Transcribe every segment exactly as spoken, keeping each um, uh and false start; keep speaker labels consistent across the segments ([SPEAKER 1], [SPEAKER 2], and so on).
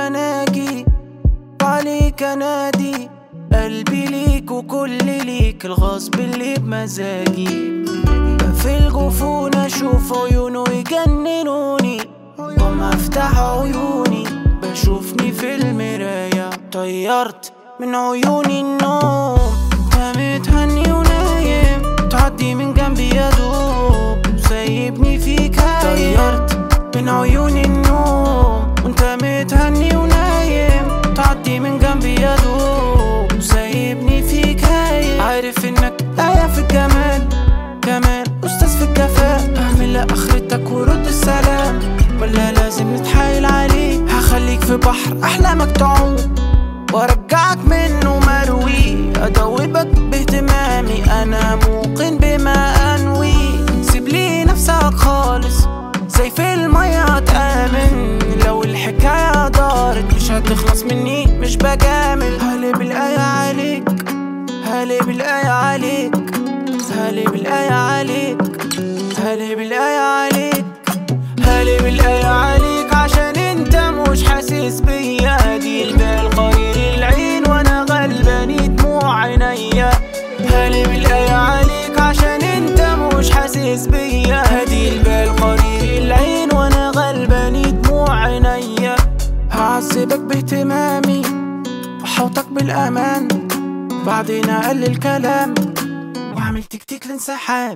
[SPEAKER 1] بكرة ناجي وعليك انادي، قلبي ليك وكل ليك، الغصب اللي بمزاجي. في الجفون اشوف عيونه يجننوني، وما افتح عيوني بشوفني في المراية. طيرت من عيوني النوم، انت متهني ونايم، تعدي من جنبي يا دوب وسايبني فيك هايم. طيرت من عيوني النوم وانت متهني ونايم، تعدي من جنبي يا دوب وسايبني فيك هايم. عارف انك آية في الجمال، كمان أستاذ في الجفاء، اعمل لآخرتك ورد السلام، ولا لازم نتحايل عليك؟ هخليك في بحر أحلامك تعوم وارجعك منه مروي، ادوبك باهتمامي، انا موقن بما انوي. سيب لي نفسك خالص زي في المية هتآمن، لو الحكاية دارت مش هتخلص مني، مش بجامل. هقلب الآية عليك، هقلب الآية عليك، هقلب الآية عليك، هقلب الآية عليك، هقلب الآية عليك، عشان انت مش حاسس بيا. دي البال قرير العين وانا غلباني دموع عينيا. هقلب الآية عليك عشان انت مش حاسس بيا، هدي البال قرير العين وانا غلباني دموع عينيا. هعذبك باهتمامي واحوطك بالامان، بعدين اقلل كلام واعمل تكتيك لانسحاب،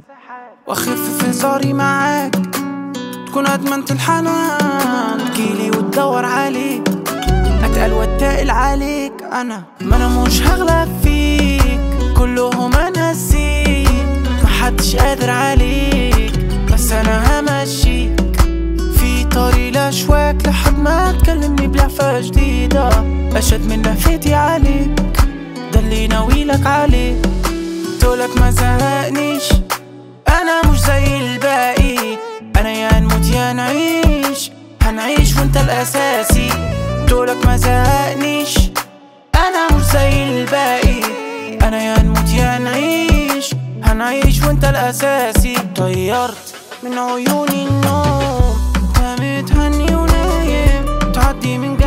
[SPEAKER 1] واخف في هزاري معاك، تكون ادمنت الحنان، تجيلي وتدور عليك، اتقل واتقل عليك. انا ما انا مش هغلب فيك، كلهم انا نسيك، محدش قادر عليك، بس انا همشيك في طريق الاشواك لحد ما تكلمني بلهفة جديدة، اشد من لهفتي عليك، ده اللي ناويلك عليه. تقولك ما زهقنيش، انا مش زي الباقي، انا يا نموت يا نعيش، هنعيش وانت الاساسي. تقولك ما زهقنيش، انا مش زي الباقي، انا يا نموت يا نعيش، هنعيش وانت الاساسي. طيرت من عيوني النوم، انت متهني ونايم، تعدي من